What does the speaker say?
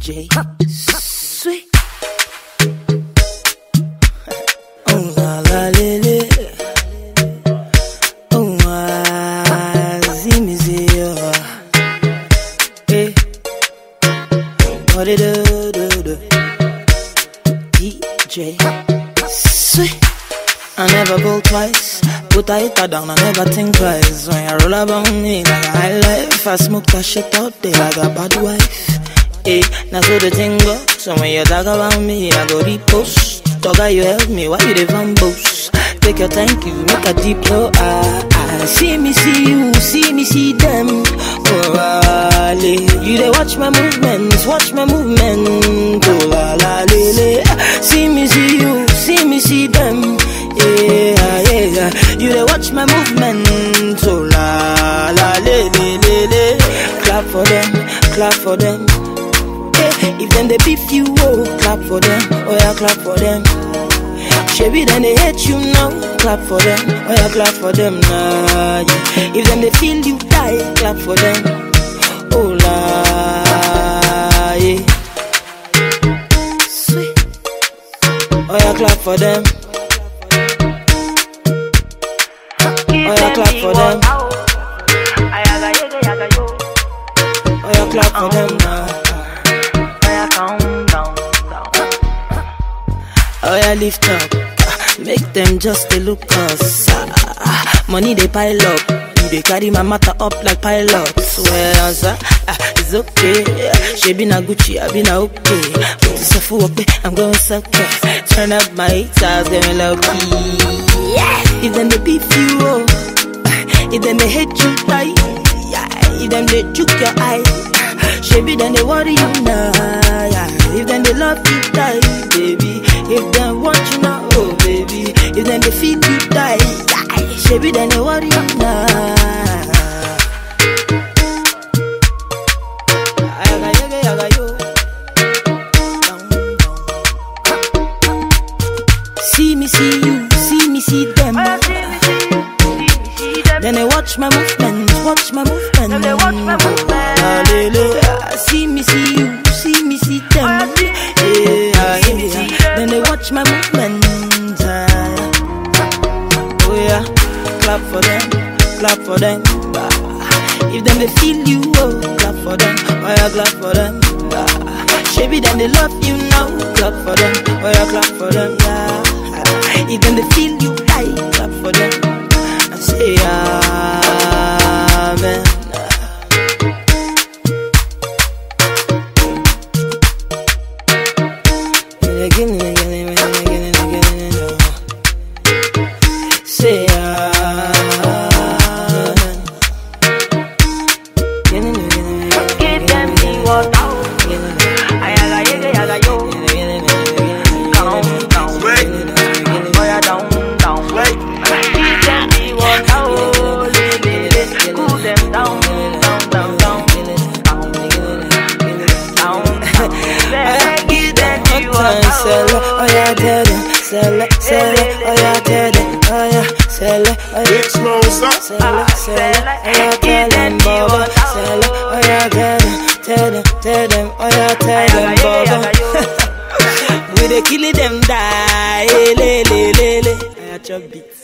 DJ Sweet. Oh la la lele. Oh zimizio. Hey. What it do? DJ Sweet. I never bowl twice. Put a hitter down, I never think twice. When you roll about me like a high life, I smoke that shit all day like a bad wife. Hey, that's how the thing go. So when you talk about me, I go repost. Dogga, you help me, why you the van boast? Take your thank you, make a deep low. See me, see you, see me, see them. Oh, you they watch my movements, watch my movement. Oh, la la lele. See me, see you, see me, see them. Yeah. You they watch my movement. Oh, la la lele. Clap for them, clap for them. If them they beef you, oh, clap for them. Oh yeah, clap for them. Shabby then they hate you now. Clap for them. Oh yeah, clap for them now. Yeah. If them they feel you die, clap for them. Oh la, yeah. Sweet. Oh yeah, clap for them. Oh yeah, clap for them. Oh yeah, clap for them now. Oh yeah, lift up, make them just a look us. Money they pile up, you they carry my matter up like pilots. Well, answer, it's okay. She been a Gucci, I been a okay. Put yourself up, I'm going circus. Turn up my haters, going low key. Yeah, if them they beef you, oh. If them they hate you, die. Yeah, if them they juke your eye. Shabby then they worry you now, yeah. If then they love you, die, baby. If they want you now, oh baby. If then they feel you, die, yeah. Shabby then they worry you now. See me, see you, see me, see them. Then they watch my movement, watch my movement. Then they watch my movement. See me, see you, see me, see them. Yeah. Then they watch my movement. Oh yeah, clap for them, clap for them. If them they feel you, oh, clap for them. Oh yeah, clap for them. Shabby then they love you now, clap for them. Oh yeah, clap for them. Yeah. If them they feel you, die, clap for them. I say amen. Say amen. Give them the water. Ayaga yo. Down. Wait. Boy, down. Wait. Give them the water. Cool them down. Give them the water. Oh yeah, tell them. Sell it, oh yeah, tell them, oh yeah, sell it, oh yeah, sell it, oh yeah, tell them, Baba, sell it, oh yeah, tell them, oh yeah, tell them, Baba. We dey kill them, die, le, I got your beats.